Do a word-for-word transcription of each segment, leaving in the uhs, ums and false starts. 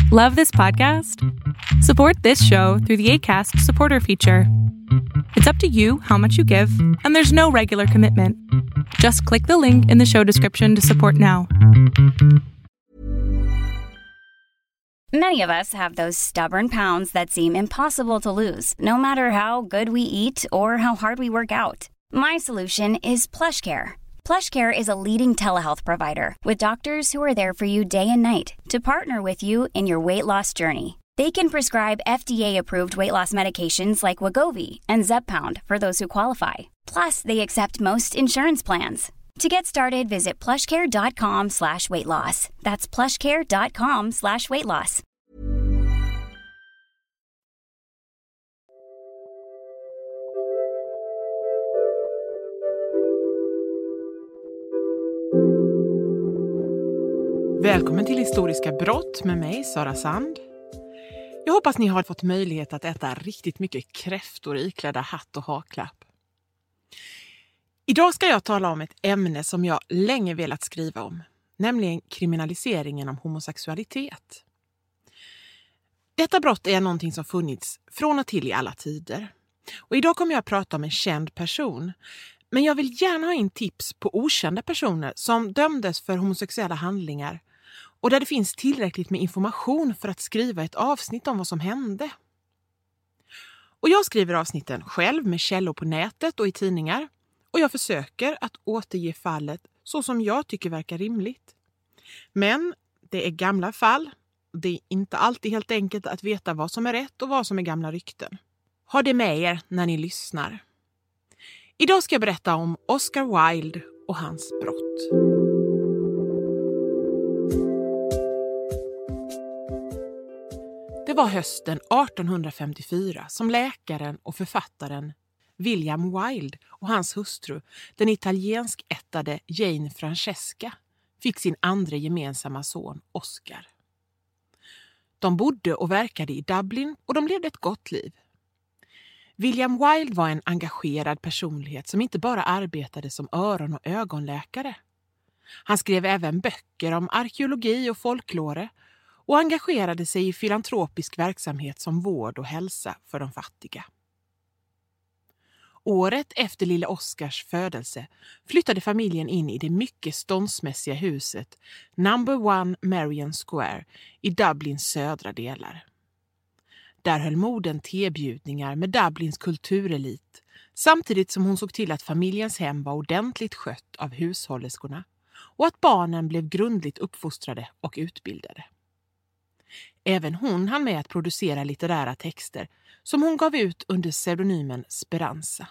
Love this podcast? Support this show through the Acast supporter feature. It's up to you how much you give, and there's no regular commitment. Just click the link in the show description to support now. Many of us have those stubborn pounds that seem impossible to lose, no matter how good we eat or how hard we work out. My solution is PlushCare. PlushCare is a leading telehealth provider with doctors who are there for you day and night to partner with you in your weight loss journey. They can prescribe F D A-approved weight loss medications like Wegovy and Zepbound for those who qualify. Plus, they accept most insurance plans. To get started, visit plushcare.com slash weight loss. That's plushcare.com slash weight loss. Välkommen till Historiska brott med mig, Sara Sand. Jag hoppas ni har fått möjlighet att äta riktigt mycket kräftor iklädda hatt och haklapp. Idag ska jag tala om ett ämne som jag länge velat skriva om, nämligen kriminaliseringen av homosexualitet. Detta brott är någonting som funnits från och till i alla tider. Och idag kommer jag att prata om en känd person. Men jag vill gärna ha in tips på okända personer som dömdes för homosexuella handlingar och där det finns tillräckligt med information för att skriva ett avsnitt om vad som hände. Och jag skriver avsnitten själv med källor på nätet och i tidningar. Och jag försöker att återge fallet så som jag tycker verkar rimligt. Men det är gamla fall. Det är inte alltid helt enkelt att veta vad som är rätt och vad som är gamla rykten. Ha det med er när ni lyssnar. Idag ska jag berätta om Oscar Wilde och hans brott. Det var hösten arton femtiofyra som läkaren och författaren William Wilde och hans hustru, den italienskättade Jane Francesca, fick sin andra gemensamma son Oscar. De bodde och verkade i Dublin och de levde ett gott liv. William Wilde var en engagerad personlighet som inte bara arbetade som öron- och ögonläkare. Han skrev även böcker om arkeologi och folklore och engagerade sig i filantropisk verksamhet som vård och hälsa för de fattiga. Året efter lilla Oscars födelse flyttade familjen in i det mycket ståndsmässiga huset Number One Marion Square i Dublins södra delar. Där höll modern tebjudningar med Dublins kulturelit samtidigt som hon såg till att familjens hem var ordentligt skött av hushållerskorna och att barnen blev grundligt uppfostrade och utbildade. Även hon hann med att producera litterära texter som hon gav ut under pseudonymen Speranza.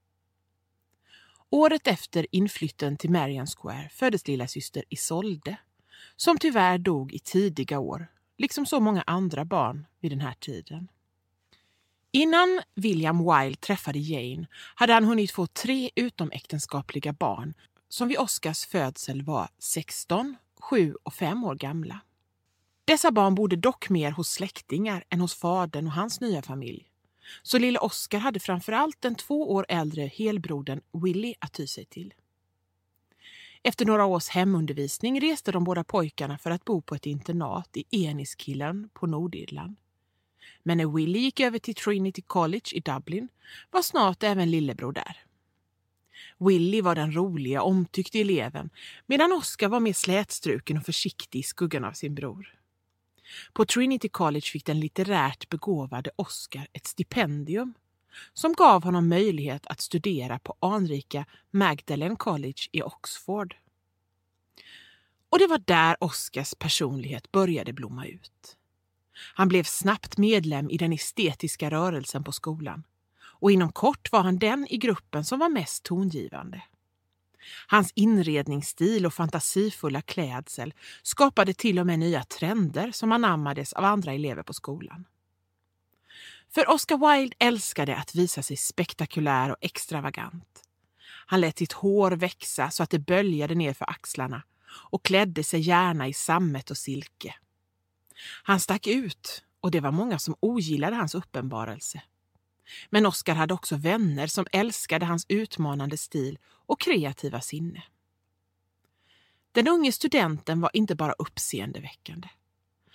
Året efter inflytten till Marion Square föddes lilla syster Isolde, som tyvärr dog i tidiga år, liksom så många andra barn vid den här tiden. Innan William Wilde träffade Jane hade han hunnit få tre utomäktenskapliga barn som vid Oscars födsel var sexton, sju och fem år gamla. Dessa barn bodde dock mer hos släktingar än hos fadern och hans nya familj. Så lilla Oscar hade framförallt den två år äldre helbrodern Willie att ty sig till. Efter några års hemundervisning reste de båda pojkarna för att bo på ett internat i Enniskillen på Nordirland. Men när Willie gick över till Trinity College i Dublin var snart även lillebror där. Willie var den roliga, omtyckte eleven medan Oscar var mer slätstruken och försiktig i skuggan av sin bror. På Trinity College fick den litterärt begåvade Oscar ett stipendium som gav honom möjlighet att studera på anrika Magdalen College i Oxford. Och det var där Oscars personlighet började blomma ut. Han blev snabbt medlem i den estetiska rörelsen på skolan och inom kort var han den i gruppen som var mest tongivande. Hans inredningsstil och fantasifulla klädsel skapade till och med nya trender som anammades av andra elever på skolan. För Oscar Wilde älskade att visa sig spektakulär och extravagant. Han lät sitt hår växa så att det böljade ner för axlarna och klädde sig gärna i sammet och silke. Han stack ut och det var många som ogillade hans uppenbarelse. Men Oscar hade också vänner som älskade hans utmanande stil och kreativa sinne. Den unge studenten var inte bara uppseendeväckande.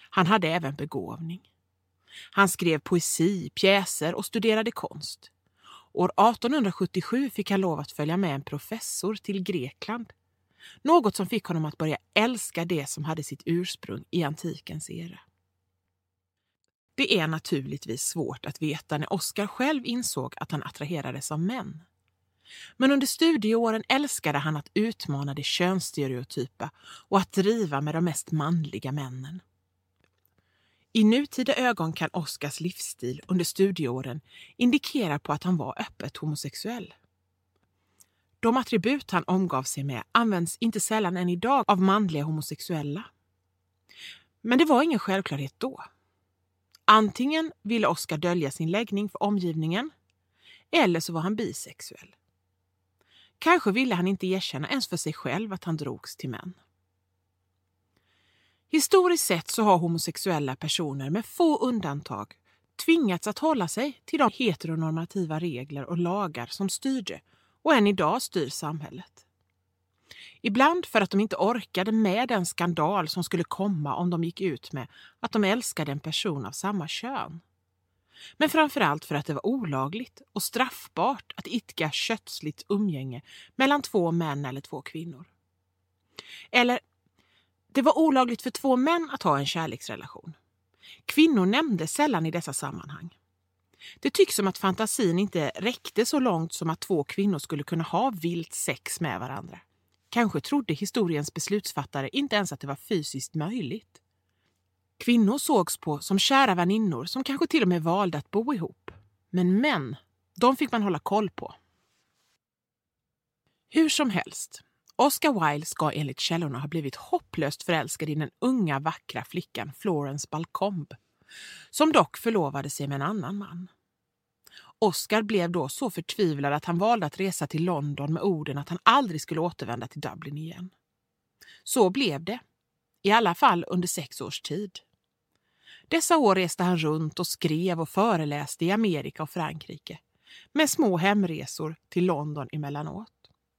Han hade även begåvning. Han skrev poesi, pjäser och studerade konst. År arton sjuttiosju fick han lov att följa med en professor till Grekland. Något som fick honom att börja älska det som hade sitt ursprung i antikens era. Det är naturligtvis svårt att veta när Oscar själv insåg att han attraherades av män. Men under studieåren älskade han att utmana det könsstereotypa och att driva med de mest manliga männen. I nutida ögon kan Oscars livsstil under studieåren indikera på att han var öppet homosexuell. De attribut han omgav sig med används inte sällan än idag av manliga homosexuella. Men det var ingen självklarhet då. Antingen ville Oscar dölja sin läggning för omgivningen, eller så var han bisexuell. Kanske ville han inte erkänna ens för sig själv att han drogs till män. Historiskt sett så har homosexuella personer med få undantag tvingats att hålla sig till de heteronormativa regler och lagar som styrde och än idag styr samhället. Ibland för att de inte orkade med den skandal som skulle komma om de gick ut med att de älskade en person av samma kön. Men framförallt för att det var olagligt och straffbart att idka kötsligt umgänge mellan två män eller två kvinnor. Eller, det var olagligt för två män att ha en kärleksrelation. Kvinnor nämndes sällan i dessa sammanhang. Det tycks som att fantasin inte räckte så långt som att två kvinnor skulle kunna ha vilt sex med varandra. Kanske trodde historiens beslutsfattare inte ens att det var fysiskt möjligt. Kvinnor sågs på som kära väninnor som kanske till och med valde att bo ihop. Men män, de fick man hålla koll på. Hur som helst, Oscar Wilde ska enligt källorna ha blivit hopplöst förälskad i den unga vackra flickan Florence Balcombe, som dock förlovade sig med en annan man. Oscar blev då så förtvivlad att han valde att resa till London med orden att han aldrig skulle återvända till Dublin igen. Så blev det, i alla fall under sex års tid. Dessa år reste han runt och skrev och föreläste i Amerika och Frankrike, med små hemresor till London emellanåt.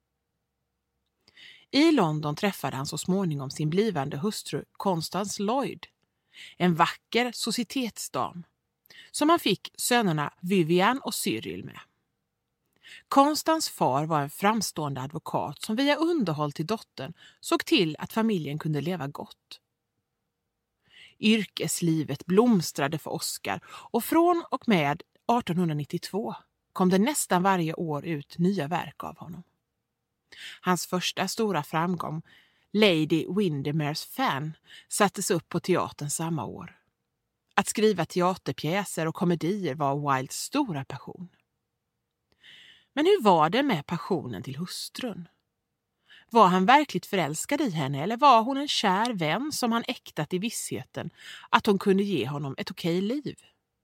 I London träffade han så småningom sin blivande hustru Constance Lloyd, en vacker societetsdam, som han fick sönerna Vivian och Cyril med. Constans far var en framstående advokat som via underhåll till dottern såg till att familjen kunde leva gott. Yrkeslivet blomstrade för Oscar och från och med arton nittiotvå kom det nästan varje år ut nya verk av honom. Hans första stora framgång, Lady Windermere's Fan, sattes upp på teatern samma år. Att skriva teaterpjäser och komedier var Wildes stora passion. Men hur var det med passionen till hustrun? Var han verkligt förälskad i henne eller var hon en kär vän som han äktat i vissheten att hon kunde ge honom ett okej liv?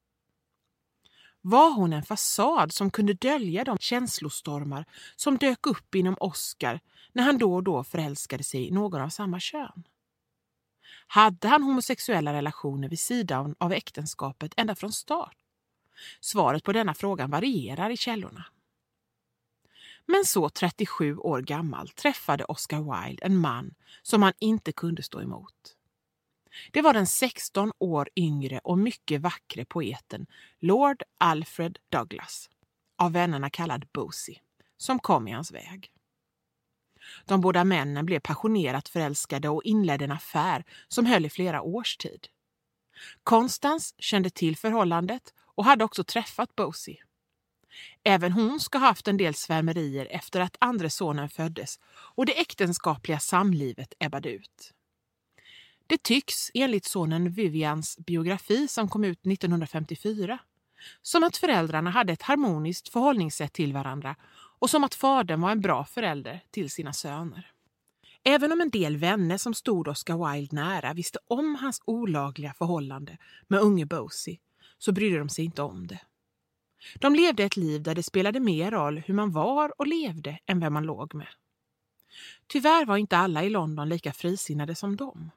Var hon en fasad som kunde dölja de känslostormar som dök upp inom Oscar när han då och då förälskade sig i någon av samma kön? Hade han homosexuella relationer vid sidan av äktenskapet ända från start? Svaret på denna fråga varierar i källorna. Men så trettiosju år gammal träffade Oscar Wilde en man som han inte kunde stå emot. Det var den sexton år yngre och mycket vackre poeten Lord Alfred Douglas, av vännerna kallad Bosie, som kom i hans väg. De båda männen blev passionerat förälskade och inledde en affär som höll i flera års tid. Constance kände till förhållandet och hade också träffat Bosie. Även hon ska ha haft en del svärmerier efter att andra sonen föddes och det äktenskapliga samlivet ebbade ut. Det tycks, enligt sonen Vivians biografi som kom ut nittonhundrafemtiofyra, som att föräldrarna hade ett harmoniskt förhållningssätt till varandra och som att fadern var en bra förälder till sina söner. Även om en del vänner som stod Oscar Wilde nära visste om hans olagliga förhållande med unge Bosie, så brydde de sig inte om det. De levde ett liv där det spelade mer roll hur man var och levde än vem man låg med. Tyvärr var inte alla i London lika frisinnade som dem.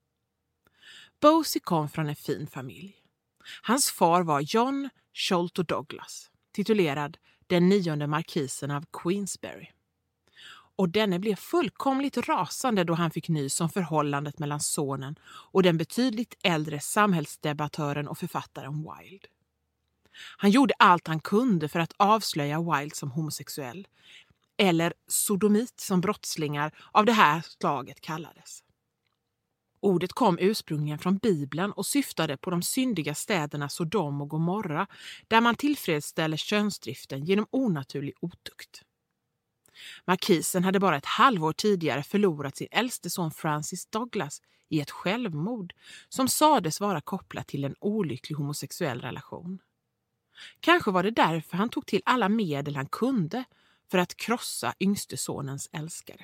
Bosie kom från en fin familj. Hans far var John Sholto Douglas, titulerad den nionde markisen av Queensberry. och denne blev fullkomligt rasande då han fick nys om förhållandet mellan sonen och den betydligt äldre samhällsdebattören och författaren Wilde. Han gjorde allt han kunde för att avslöja Wilde som homosexuell, eller sodomit som brottslingar av det här slaget kallades. Ordet kom ursprungligen från Bibeln och syftade på de syndiga städerna Sodom och Gomorra, där man tillfredsställer könsdriften genom onaturlig otukt. Markisen hade bara ett halvår tidigare förlorat sin äldste son Francis Douglas i ett självmord som sades vara kopplat till en olycklig homosexuell relation. Kanske var det därför han tog till alla medel han kunde för att krossa yngste sonens älskare.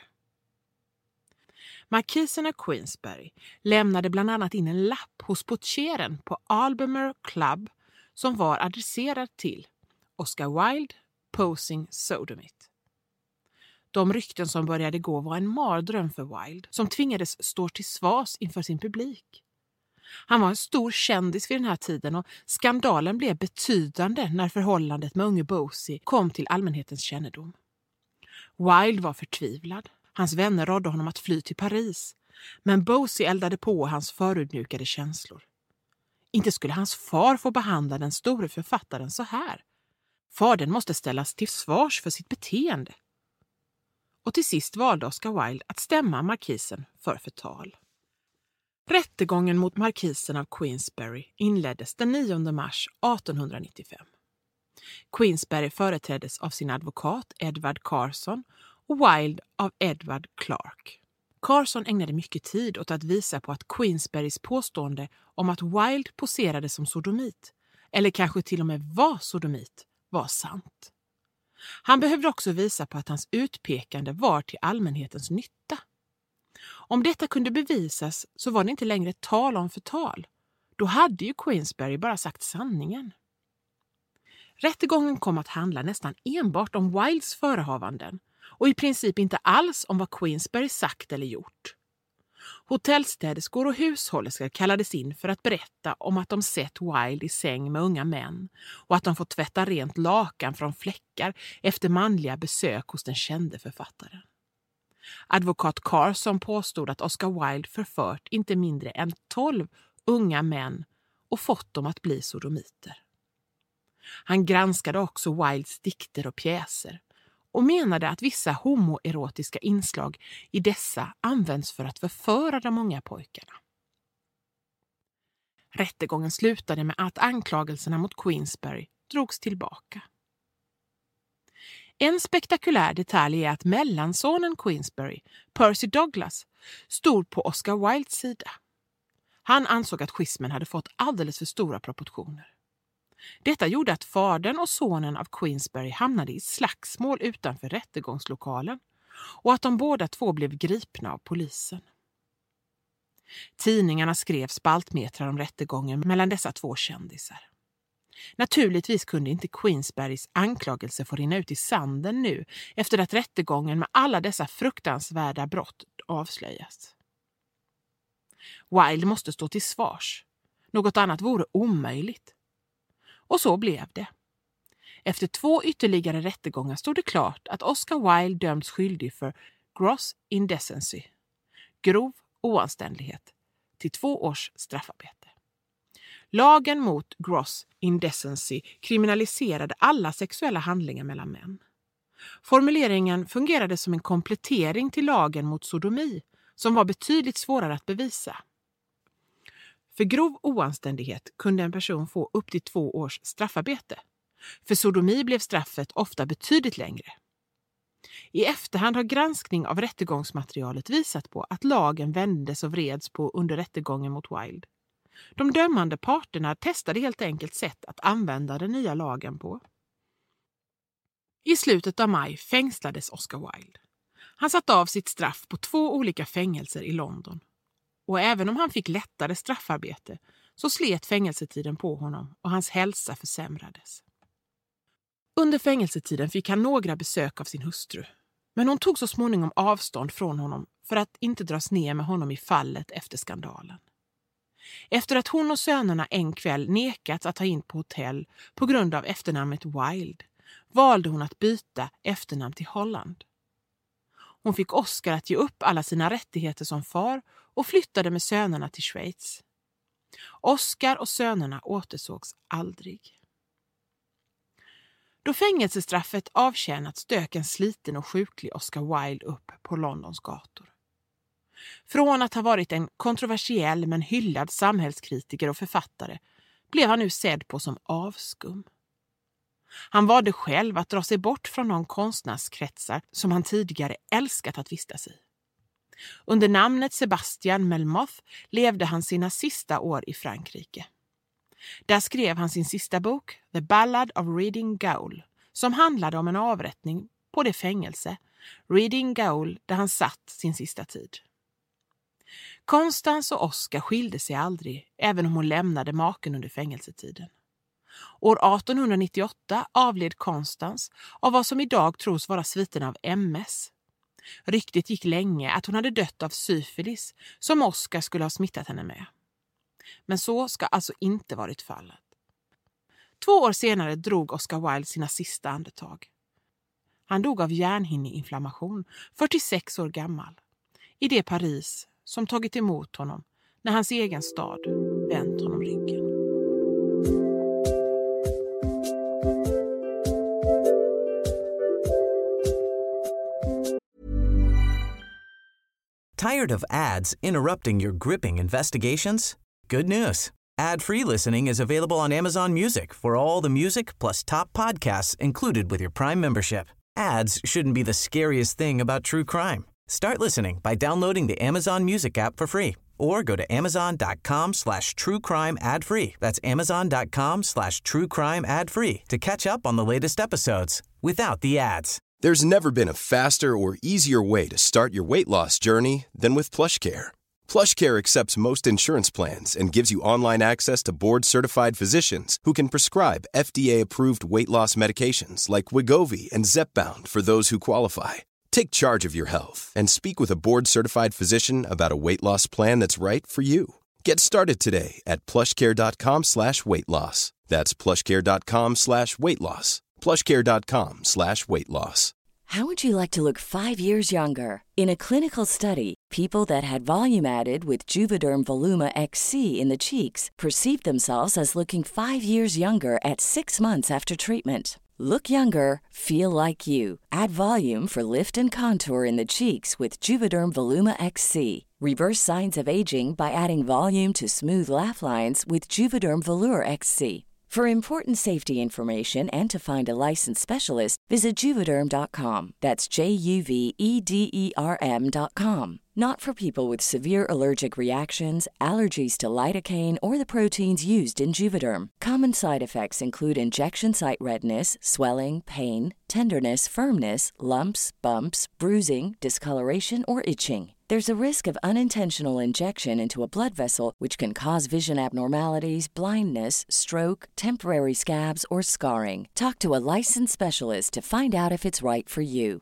Markisen av Queensberry lämnade bland annat in en lapp hos portieren på Albemarle Club som var adresserad till Oscar Wilde, posing sodomite. De rykten som började gå var en mardröm för Wilde, som tvingades stå till svars inför sin publik. Han var en stor kändis vid den här tiden och skandalen blev betydande när förhållandet med unge Bosie kom till allmänhetens kännedom. Wilde var förtvivlad. Hans vänner rådde honom att fly till Paris, men Bosie eldade på hans förödmjukade känslor. Inte skulle hans far få behandla den store författaren så här. Fadern måste ställas till svars för sitt beteende. Och till sist valde Oscar Wilde att stämma markisen för förtal. Rättegången mot markisen av Queensberry inleddes den nionde mars artonhundranittiofem. Queensberry företräddes av sin advokat Edward Carson och Wilde av Edward Clark. Carson ägnade mycket tid åt att visa på att Queensberrys påstående om att Wilde poserade som sodomit, eller kanske till och med var sodomit, var sant. Han behövde också visa på att hans utpekande var till allmänhetens nytta. Om detta kunde bevisas så var det inte längre tal om förtal. Då hade ju Queensberry bara sagt sanningen. Rättegången kom att handla nästan enbart om Wildes förehavanden och i princip inte alls om vad Queensberry sagt eller gjort. Hotellstäderskor och hushållerskor kallades in för att berätta om att de sett Wilde i säng med unga män och att de fått tvätta rent lakan från fläckar efter manliga besök hos den kände författaren. Advokat Carson påstod att Oscar Wilde förfört inte mindre än tolv unga män och fått dem att bli sodomiter. Han granskade också Wildes dikter och pjäser och menade att vissa homoerotiska inslag i dessa används för att förföra de många pojkarna. Rättegången slutade med att anklagelserna mot Queensberry drogs tillbaka. En spektakulär detalj är att mellansonen Queensberry, Percy Douglas, stod på Oscar Wildes sida. Han ansåg att schismen hade fått alldeles för stora proportioner. Detta gjorde att fadern och sonen av Queensberry hamnade i slagsmål utanför rättegångslokalen och att de båda två blev gripna av polisen. Tidningarna skrev spaltmetrar om rättegången mellan dessa två kändisar. Naturligtvis kunde inte Queensberrys anklagelser få rinna ut i sanden nu efter att rättegången med alla dessa fruktansvärda brott avslöjats. Wilde måste stå till svars. Något annat vore omöjligt. Och så blev det. Efter två ytterligare rättegångar stod det klart att Oscar Wilde dömts skyldig för gross indecency, grov oanständighet, till två års straffarbete. Lagen mot gross indecency kriminaliserade alla sexuella handlingar mellan män. Formuleringen fungerade som en komplettering till lagen mot sodomi, som var betydligt svårare att bevisa. För grov oanständighet kunde en person få upp till två års straffarbete. För sodomi blev straffet ofta betydligt längre. I efterhand har granskning av rättegångsmaterialet visat på att lagen vändes och vreds på under rättegången mot Wilde. De dömande parterna testade helt enkelt sätt att använda den nya lagen på. I slutet av maj fängslades Oscar Wilde. Han satt av sitt straff på två olika fängelser i London. Och även om han fick lättare straffarbete så slet fängelsetiden på honom och hans hälsa försämrades. Under fängelsetiden fick han några besök av sin hustru. Men hon tog så småningom avstånd från honom för att inte dras ner med honom i fallet efter skandalen. Efter att hon och sönerna en kväll nekats att ta in på hotell på grund av efternamnet Wilde valde hon att byta efternamn till Holland. Hon fick Oscar att ge upp alla sina rättigheter som far och flyttade med sönerna till Schweiz. Oscar och sönerna återsågs aldrig. Då fängelsestraffet avtjänats dök en sliten och sjuklig Oscar Wilde upp på Londons gator. Från att ha varit en kontroversiell men hyllad samhällskritiker och författare blev han nu sedd på som avskum. Han valde själv att dra sig bort från de konstnärskretsar som han tidigare älskat att vistas i. Under namnet Sebastian Melmoth levde han sina sista år i Frankrike. Där skrev han sin sista bok, The Ballad of Reading Gaol, som handlade om en avrättning på det fängelse, Reading Gaol, där han satt sin sista tid. Constance och Oscar skilde sig aldrig, även om hon lämnade maken under fängelsetiden. År arton nittioåtta avled Constance av vad som idag tros vara sviten av M S. Ryktet gick länge att hon hade dött av syfilis som Oscar skulle ha smittat henne med. Men så ska alltså inte varit fallet. Två år senare drog Oscar Wilde sina sista andetag. Han dog av hjärnhinneinflammation, fyrtiosex år gammal, i det Paris som tagit emot honom när hans egen stad vänt honom ryggen. Tired of ads interrupting your gripping investigations? Good news. Ad-free listening is available on Amazon Music for all the music plus top podcasts included with your Prime membership. Ads shouldn't be the scariest thing about true crime. Start listening by downloading the Amazon Music app for free or go to amazon.com slash true crime ad free. That's amazon.com slash true crime ad free to catch up on the latest episodes without the ads. There's never been a faster or easier way to start your weight loss journey than with PlushCare. PlushCare accepts most insurance plans and gives you online access to board-certified physicians who can prescribe F D A-approved weight loss medications like Wegovy and Zepbound for those who qualify. Take charge of your health and speak with a board-certified physician about a weight loss plan that's right for you. Get started today at plushcare.com slash weight loss. That's plushcare.com slash weight loss. plushcare.com slash weight loss. How would you like to look five years younger? In a clinical study, people that had volume added with Juvederm Voluma X C in the cheeks perceived themselves as looking five years younger at six months after treatment. Look younger, feel like you. Add volume for lift and contour in the cheeks with Juvederm Voluma X C. Reverse signs of aging by adding volume to smooth laugh lines with Juvederm Volure X C. For important safety information and to find a licensed specialist, visit Juvederm dot com. That's J U V E D E R M dot com. Not for people with severe allergic reactions, allergies to lidocaine, or the proteins used in Juvederm. Common side effects include injection site redness, swelling, pain, tenderness, firmness, lumps, bumps, bruising, discoloration, or itching. There's a risk of unintentional injection into a blood vessel, which can cause vision abnormalities, blindness, stroke, temporary scabs, or scarring. Talk to a licensed specialist to find out if it's right for you.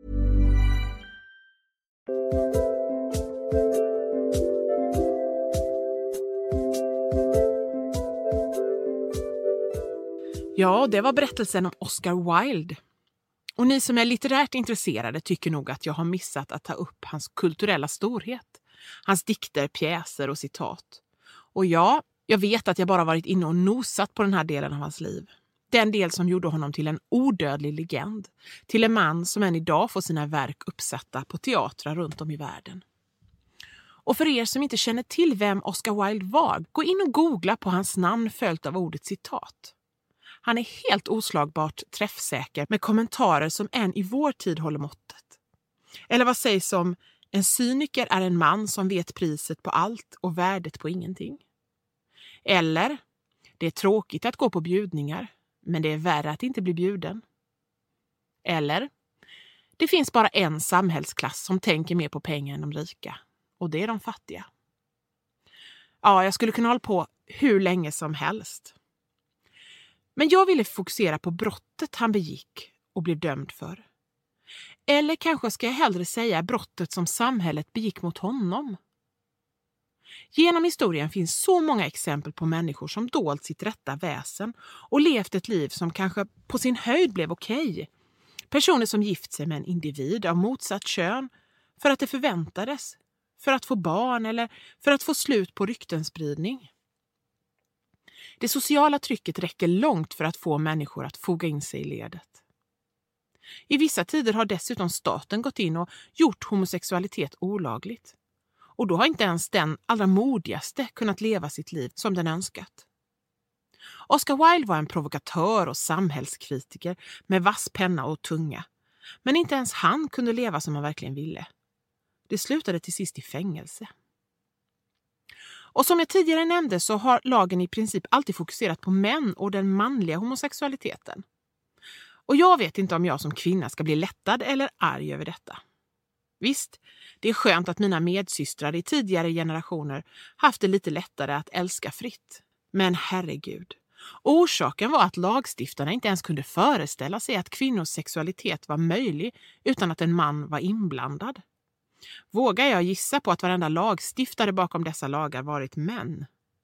Ja, det var berättelsen om Oscar Wilde. Och ni som är litterärt intresserade tycker nog att jag har missat att ta upp hans kulturella storhet. Hans dikter, pjäser och citat. Och ja, jag vet att jag bara varit inne och nosat på den här delen av hans liv. Den del som gjorde honom till en odödlig legend. Till en man som än idag får sina verk uppsatta på teatrar runt om i världen. Och för er som inte känner till vem Oscar Wilde var, gå in och googla på hans namn följt av ordet citat. Han är helt oslagbart träffsäker med kommentarer som än i vår tid håller måttet. Eller vad sägs om en cyniker är en man som vet priset på allt och värdet på ingenting. Eller det är tråkigt att gå på bjudningar, men det är värre att inte bli bjuden. Eller det finns bara en samhällsklass som tänker mer på pengar än de rika, och det är de fattiga. Ja, jag skulle kunna hålla på hur länge som helst. Men jag ville fokusera på brottet han begick och blev dömd för. Eller kanske ska jag hellre säga brottet som samhället begick mot honom. Genom historien finns så många exempel på människor som dolt sitt rätta väsen och levt ett liv som kanske på sin höjd blev okej. Personer som gift sig med en individ av motsatt kön för att det förväntades, för att få barn eller för att få slut på ryktenspridning. Det sociala trycket räcker långt för att få människor att foga in sig i ledet. I vissa tider har dessutom staten gått in och gjort homosexualitet olagligt. Och då har inte ens den allra modigaste kunnat leva sitt liv som den önskat. Oscar Wilde var en provokatör och samhällskritiker med vass penna och tunga. Men inte ens han kunde leva som han verkligen ville. Det slutade till sist i fängelse. Och som jag tidigare nämnde så har lagen i princip alltid fokuserat på män och den manliga homosexualiteten. Och jag vet inte om jag som kvinna ska bli lättad eller arg över detta. Visst, det är skönt att mina medsystrar i tidigare generationer haft det lite lättare att älska fritt. Men herregud, orsaken var att lagstiftarna inte ens kunde föreställa sig att kvinnors sexualitet var möjlig utan att en man var inblandad. Vågar jag gissa på att varenda lagstiftare bakom dessa lagar varit män?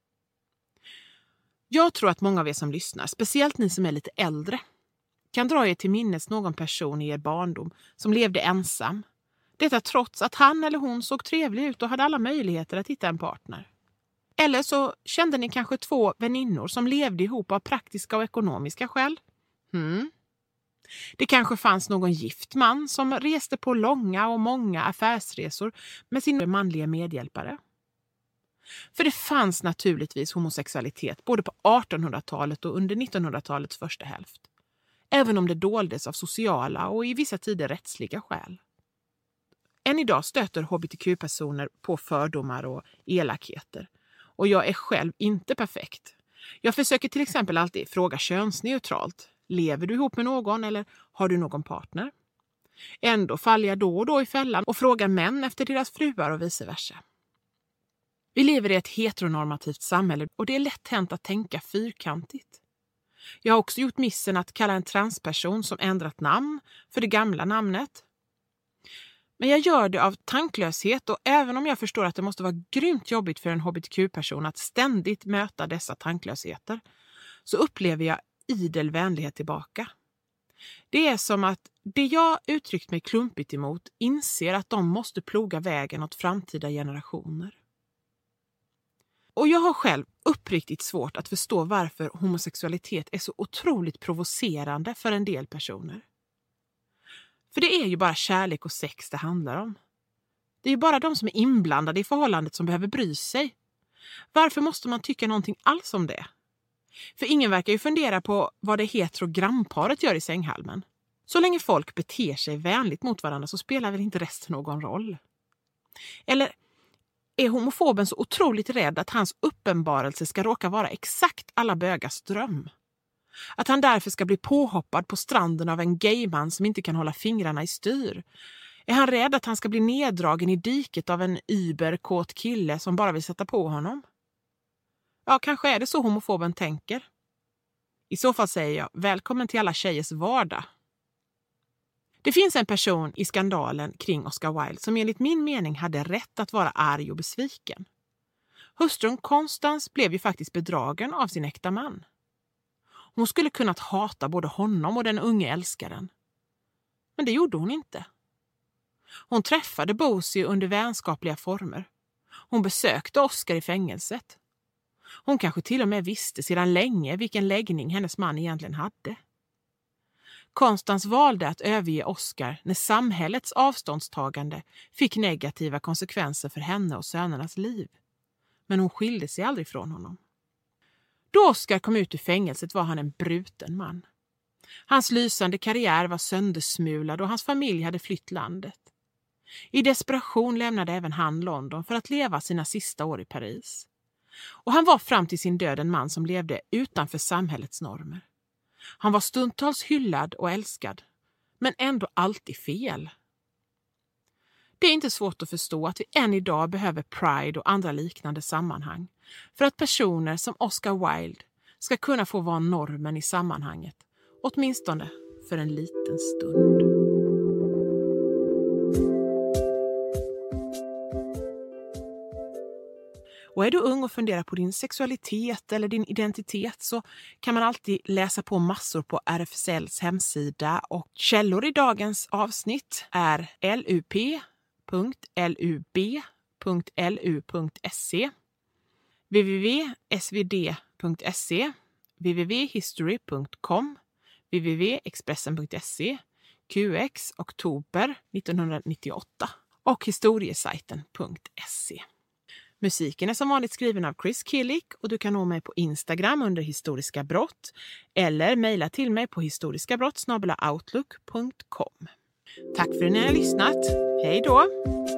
Jag tror att många av er som lyssnar, speciellt ni som är lite äldre, kan dra er till minnes någon person i er barndom som levde ensam. Detta trots att han eller hon såg trevlig ut och hade alla möjligheter att hitta en partner. Eller så kände ni kanske två väninnor som levde ihop av praktiska och ekonomiska skäl. Hmm. Det kanske fanns någon gift man som reste på långa och många affärsresor med sin manliga medhjälpare. För det fanns naturligtvis homosexualitet både på artonhundratalet och under nittonhundratalets första hälft. Även om det doldes av sociala och i vissa tider rättsliga skäl. Än idag stöter hbtq-personer på fördomar och elakheter. Och jag är själv inte perfekt. Jag försöker till exempel alltid fråga könsneutralt. Lever du ihop med någon eller har du någon partner? Ändå faller jag då och då i fällan och frågar män efter deras fruar och vice versa. Vi lever i ett heteronormativt samhälle och det är lätt hänt att tänka fyrkantigt. Jag har också gjort missen att kalla en transperson som ändrat namn för det gamla namnet. Men jag gör det av tanklöshet och även om jag förstår att det måste vara grymt jobbigt för en hbtq-person att ständigt möta dessa tanklösheter så upplever jag idel vänlighet tillbaka. Det är som att det jag uttryckt mig klumpigt emot inser att de måste ploga vägen åt framtida generationer. Och jag har själv uppriktigt svårt att förstå varför homosexualitet är så otroligt provocerande för en del personer. För det är ju bara kärlek och sex det handlar om. Det är ju bara de som är inblandade i förhållandet som behöver bry sig. Varför måste man tycka någonting alls om det? För ingen verkar ju fundera på vad det heterogramparet gör i sänghalmen. Så länge folk beter sig vänligt mot varandra så spelar väl inte resten någon roll. Eller är homofoben så otroligt rädd att hans uppenbarelse ska råka vara exakt alla bögars dröm? Att han därför ska bli påhoppad på stranden av en gayman som inte kan hålla fingrarna i styr? Är han rädd att han ska bli neddragen i diket av en überkåt kille som bara vill sätta på honom? Ja, kanske är det så homofoben tänker. I så fall säger jag välkommen till alla tjejers vardag. Det finns en person i skandalen kring Oscar Wilde som enligt min mening hade rätt att vara arg och besviken. Hustrun Constance blev ju faktiskt bedragen av sin äkta man. Hon skulle kunnat hata både honom och den unge älskaren. Men det gjorde hon inte. Hon träffade Bosie under vänskapliga former. Hon besökte Oscar i fängelset. Hon kanske till och med visste sedan länge vilken läggning hennes man egentligen hade. Constance valde att överge Oscar när samhällets avståndstagande fick negativa konsekvenser för henne och sönernas liv. Men hon skilde sig aldrig från honom. Då Oscar kom ut ur fängelset var han en bruten man. Hans lysande karriär var söndersmulad och hans familj hade flytt landet. I desperation lämnade även han London för att leva sina sista år i Paris. Och han var fram till sin död en man som levde utanför samhällets normer. Han var stundtals hyllad och älskad, men ändå alltid fel. Det är inte svårt att förstå att vi än idag behöver Pride och andra liknande sammanhang för att personer som Oscar Wilde ska kunna få vara normen i sammanhanget, åtminstone för en liten stund. Och är du ung och funderar på din sexualitet eller din identitet så kan man alltid läsa på massor på R F S L:s hemsida, och källor i dagens avsnitt är lup punkt lub punkt lu punkt se, www punkt s v d punkt se, www punkt history punkt com, www punkt expressen punkt se, Q X oktober nittonhundranittioåtta och historiesajten punkt se. Musiken är som vanligt skriven av Chris Killick, och du kan nå mig på Instagram under historiska brott eller mejla till mig på historiskabrott snabel-a outlook punkt com. Tack för att ni har lyssnat. Hej då!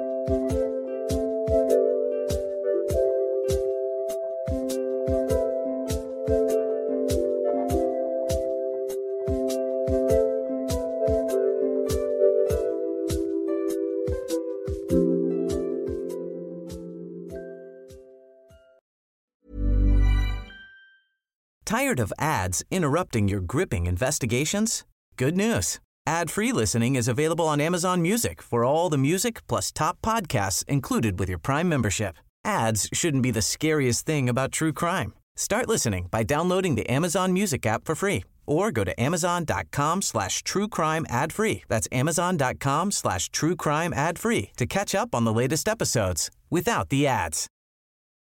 Tired of ads interrupting your gripping investigations? Good news. Ad-free listening is available on Amazon Music for all the music plus top podcasts included with your Prime membership. Ads shouldn't be the scariest thing about true crime. Start listening by downloading the Amazon Music app for free or go to amazon.com slash true crime ad free. That's amazon.com slash true crime ad free to catch up on the latest episodes without the ads.